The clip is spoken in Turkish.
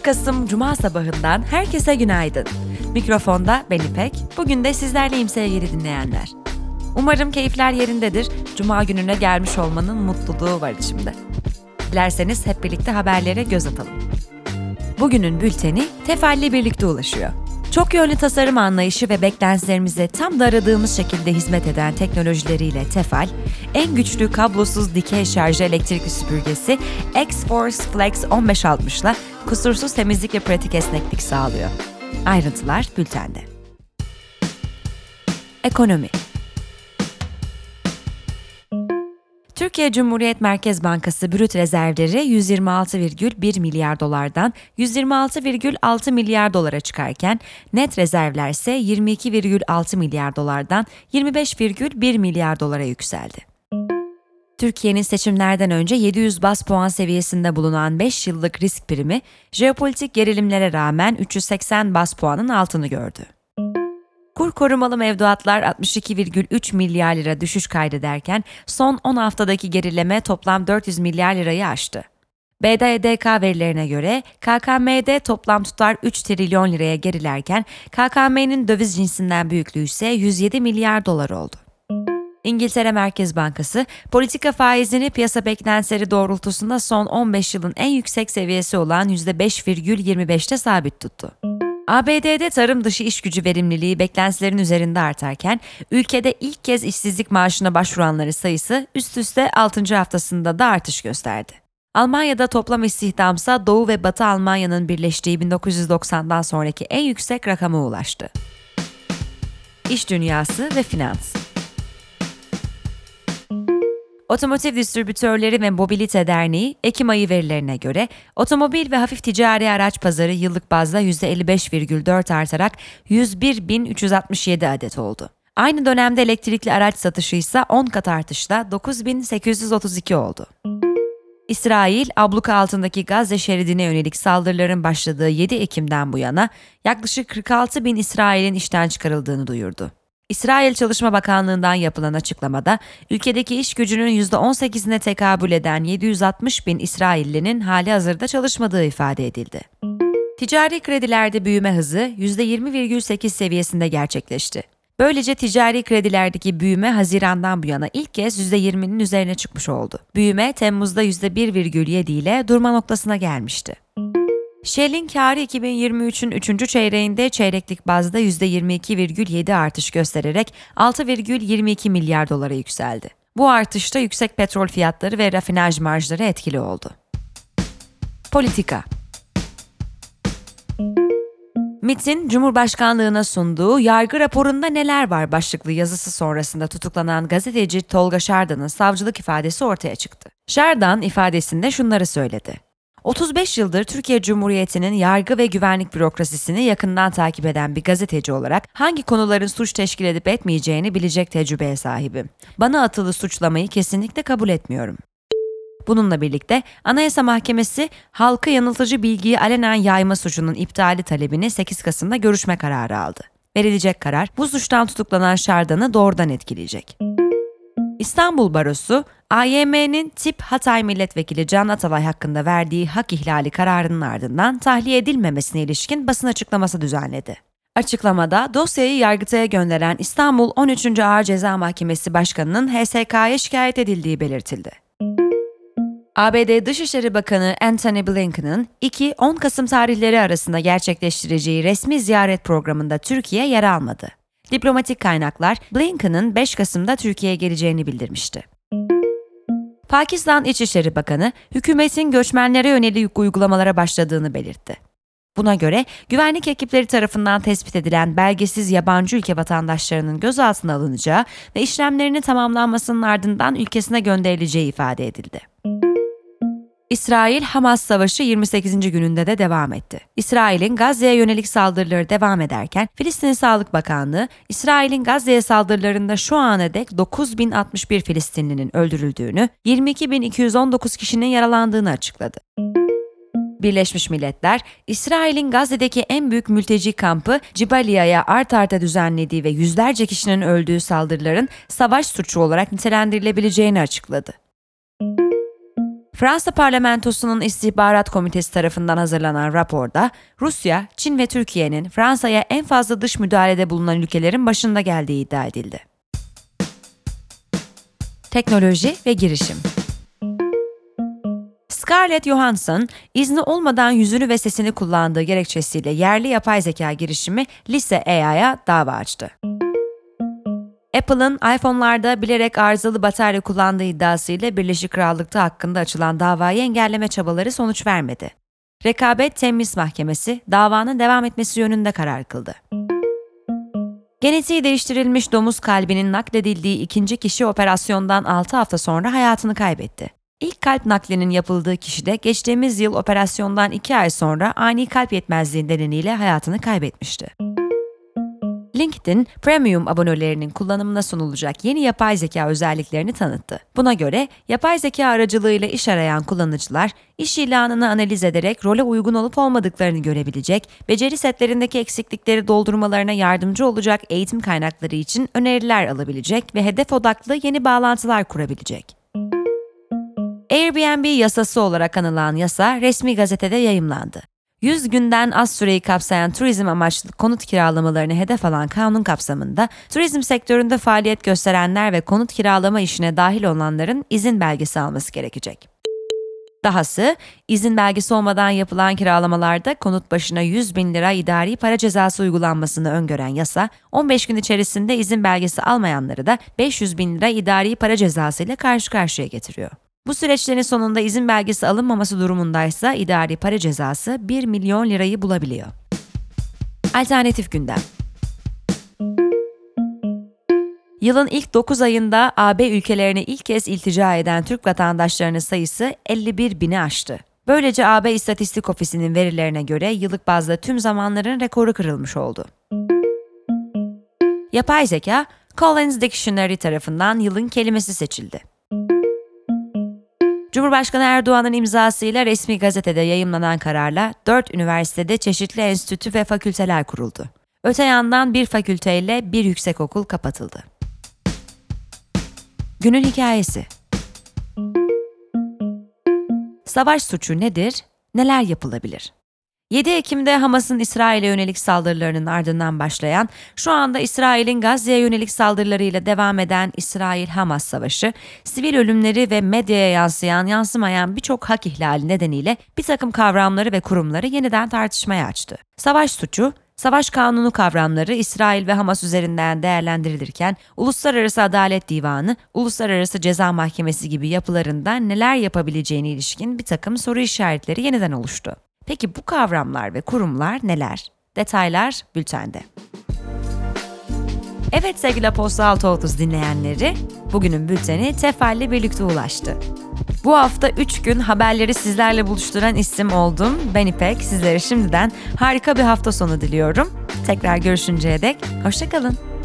Kasım Cuma sabahından herkese günaydın. Mikrofonda ben İpek, bugün de sizlerleyim sevgili dinleyenler. Umarım keyifler yerindedir, Cuma gününe gelmiş olmanın mutluluğu var içimde. Dilerseniz hep birlikte haberlere göz atalım. Bugünün bülteni Tefal'le birlikte ulaşıyor. Çok yönlü tasarım anlayışı ve beklentilerimize tam da aradığımız şekilde hizmet eden teknolojileriyle Tefal, en güçlü kablosuz dikey şarjlı elektrikli süpürgesi X-Force Flex 1560 ile kusursuz temizlik ve pratik esneklik sağlıyor. Ayrıntılar bültende. Ekonomi. Türkiye Cumhuriyet Merkez Bankası brüt rezervleri 126,1 milyar dolardan 126,6 milyar dolara çıkarken net rezervler ise 22,6 milyar dolardan 25,1 milyar dolara yükseldi. Türkiye'nin seçimlerden önce 700 baz puan seviyesinde bulunan 5 yıllık risk primi, jeopolitik gerilimlere rağmen 380 baz puanın altını gördü. Kur korumalı mevduatlar 62,3 milyar lira düşüş kaydederken son 10 haftadaki gerileme toplam 400 milyar lirayı aştı. BDDK verilerine göre KKM'de toplam tutar 3 trilyon liraya gerilerken KKM'nin döviz cinsinden büyüklüğü ise 107 milyar dolar oldu. İngiltere Merkez Bankası, politika faizini piyasa beklentileri doğrultusunda son 15 yılın en yüksek seviyesi olan %5,25'te sabit tuttu. ABD'de tarım dışı iş gücü verimliliği beklentilerin üzerinde artarken, ülkede ilk kez işsizlik maaşına başvuranların sayısı üst üste 6. haftasında da artış gösterdi. Almanya'da toplam istihdamsa Doğu ve Batı Almanya'nın birleştiği 1990'dan sonraki en yüksek rakama ulaştı. İş dünyası ve finans. Otomotiv Distribütörleri ve Mobilite Derneği, Ekim ayı verilerine göre otomobil ve hafif ticari araç pazarı yıllık bazda %55,4 artarak 101.367 adet oldu. Aynı dönemde elektrikli araç satışı ise 10 kat artışla 9.832 oldu. İsrail, abluka altındaki Gazze şeridine yönelik saldırıların başladığı 7 Ekim'den bu yana yaklaşık 46.000 İsrail'in işten çıkarıldığını duyurdu. İsrail Çalışma Bakanlığı'ndan yapılan açıklamada, ülkedeki iş gücünün %18'ine tekabül eden 760.000 İsraillinin hali hazırda çalışmadığı ifade edildi. Ticari kredilerde büyüme hızı %20,8 seviyesinde gerçekleşti. Böylece ticari kredilerdeki büyüme Haziran'dan bu yana ilk kez %20'nin üzerine çıkmış oldu. Büyüme Temmuz'da %1,7 ile durma noktasına gelmişti. Shell'in kârı 2023'ün 3. çeyreğinde çeyreklik bazda %22,7 artış göstererek 6,22 milyar dolara yükseldi. Bu artışta yüksek petrol fiyatları ve rafinaj marjları etkili oldu. Politika. MİT'in Cumhurbaşkanlığına sunduğu "Yargı raporunda neler var?" başlıklı yazısı sonrasında tutuklanan gazeteci Tolga Şardan'ın savcılık ifadesi ortaya çıktı. Şardan ifadesinde şunları söyledi. 35 yıldır Türkiye Cumhuriyeti'nin yargı ve güvenlik bürokrasisini yakından takip eden bir gazeteci olarak hangi konuların suç teşkil edip etmeyeceğini bilecek tecrübeye sahibim. Bana atılı suçlamayı kesinlikle kabul etmiyorum. Bununla birlikte Anayasa Mahkemesi halkı yanıltıcı bilgiyi alenen yayma suçunun iptali talebini 8 Kasım'da görüşme kararı aldı. Verilecek karar bu suçtan tutuklanan Şardan'ı doğrudan etkileyecek. İstanbul Barosu, AYM'nin Tip Hatay Milletvekili Can Atalay hakkında verdiği hak ihlali kararının ardından tahliye edilmemesine ilişkin basın açıklaması düzenledi. Açıklamada dosyayı Yargıtay'a gönderen İstanbul 13. Ağır Ceza Mahkemesi Başkanı'nın HSK'ya şikayet edildiği belirtildi. ABD Dışişleri Bakanı Antony Blinken'ın 2-10 Kasım tarihleri arasında gerçekleştireceği resmi ziyaret programında Türkiye yer almadı. Diplomatik kaynaklar Blinken'ın 5 Kasım'da Türkiye'ye geleceğini bildirmişti. Pakistan İçişleri Bakanı, hükümetin göçmenlere yönelik uygulamalara başladığını belirtti. Buna göre güvenlik ekipleri tarafından tespit edilen belgesiz yabancı ülke vatandaşlarının gözaltına alınacağı ve işlemlerinin tamamlanmasının ardından ülkesine gönderileceği ifade edildi. İsrail-Hamas savaşı 28. gününde de devam etti. İsrail'in Gazze'ye yönelik saldırıları devam ederken Filistin Sağlık Bakanlığı, İsrail'in Gazze'ye saldırılarında şu ana dek 9.061 Filistinlinin öldürüldüğünü, 22.219 kişinin yaralandığını açıkladı. Birleşmiş Milletler, İsrail'in Gazze'deki en büyük mülteci kampı Cibaliya'ya art arda düzenlediği ve yüzlerce kişinin öldüğü saldırıların savaş suçu olarak nitelendirilebileceğini açıkladı. Fransa Parlamentosu'nun İstihbarat Komitesi tarafından hazırlanan raporda, Rusya, Çin ve Türkiye'nin Fransa'ya en fazla dış müdahalede bulunan ülkelerin başında geldiği iddia edildi. Teknoloji ve girişim. Scarlett Johansson, izni olmadan yüzünü ve sesini kullandığı gerekçesiyle yerli yapay zeka girişimi Lise AI'ya dava açtı. Apple'ın iPhone'larda bilerek arızalı batarya kullandığı iddiasıyla Birleşik Krallık'ta hakkında açılan davayı engelleme çabaları sonuç vermedi. Rekabet Temyiz Mahkemesi davanın devam etmesi yönünde karar kıldı. Genetiği değiştirilmiş domuz kalbinin nakledildiği ikinci kişi operasyondan 6 hafta sonra hayatını kaybetti. İlk kalp naklinin yapıldığı kişi de geçtiğimiz yıl operasyondan 2 ay sonra ani kalp yetmezliği nedeniyle hayatını kaybetmişti. LinkedIn, Premium abonelerinin kullanımına sunulacak yeni yapay zeka özelliklerini tanıttı. Buna göre, yapay zeka aracılığıyla iş arayan kullanıcılar, iş ilanını analiz ederek role uygun olup olmadıklarını görebilecek, beceri setlerindeki eksiklikleri doldurmalarına yardımcı olacak eğitim kaynakları için öneriler alabilecek ve hedef odaklı yeni bağlantılar kurabilecek. Airbnb yasası olarak anılan yasa resmi gazetede yayımlandı. 100 günden az süreyi kapsayan turizm amaçlı konut kiralamalarını hedef alan kanun kapsamında, turizm sektöründe faaliyet gösterenler ve konut kiralama işine dahil olanların izin belgesi alması gerekecek. Dahası, izin belgesi olmadan yapılan kiralamalarda konut başına 100.000 lira idari para cezası uygulanmasını öngören yasa, 15 gün içerisinde izin belgesi almayanları da 500.000 lira idari para cezası ile karşı karşıya getiriyor. Bu süreçlerin sonunda izin belgesi alınmaması durumundaysa idari para cezası 1 milyon lirayı bulabiliyor. Alternatif gündem. Yılın ilk 9 ayında AB ülkelerine ilk kez iltica eden Türk vatandaşlarının sayısı 51 bini aştı. Böylece AB İstatistik Ofisi'nin verilerine göre yıllık bazda tüm zamanların rekoru kırılmış oldu. Yapay zeka, Collins Dictionary tarafından yılın kelimesi seçildi. Cumhurbaşkanı Erdoğan'ın imzasıyla resmi gazetede yayımlanan kararla 4 üniversitede çeşitli enstitü ve fakülteler kuruldu. Öte yandan bir fakülteyle bir yüksekokul kapatıldı. Günün hikayesi. Savaş suçu nedir? Neler yapılabilir? 7 Ekim'de Hamas'ın İsrail'e yönelik saldırılarının ardından başlayan, şu anda İsrail'in Gazze'ye yönelik saldırılarıyla devam eden İsrail-Hamas savaşı, sivil ölümleri ve medyaya yansımayan birçok hak ihlali nedeniyle bir takım kavramları ve kurumları yeniden tartışmaya açtı. Savaş suçu, savaş kanunu kavramları İsrail ve Hamas üzerinden değerlendirilirken, Uluslararası Adalet Divanı, Uluslararası Ceza Mahkemesi gibi yapılarında neler yapabileceğine ilişkin bir takım soru işaretleri yeniden oluştu. Peki bu kavramlar ve kurumlar neler? Detaylar bültende. Evet sevgili Aposto 6.30 dinleyenleri, bugünün bülteni Tefal'le birlikte ulaştı. Bu hafta 3 gün haberleri sizlerle buluşturan isim oldum. Ben İpek, sizlere şimdiden harika bir hafta sonu diliyorum. Tekrar görüşünceye dek hoşça kalın.